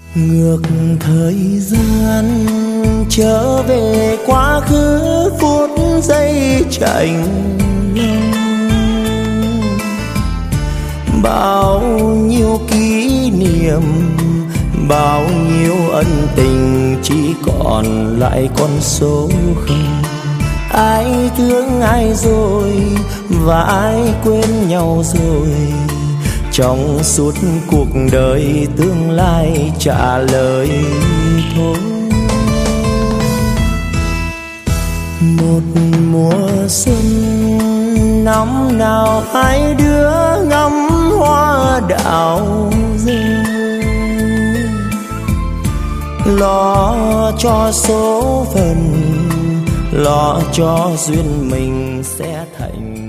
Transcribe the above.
Ngược thời gian trở về quá khứ, phút giây chạnh lòng. Bao nhiêu kỷ niệm, bao nhiêu ân tình chỉ còn lại con số không. Ai thương ai rồi và ai quên nhau rồi, trong suốt cuộc đời tương lai trả lời thôi. Một mùa xuân năm nào hai đứa ngắm hoa đào rơi, lo cho số phận, lo cho duyên mình sẽ thành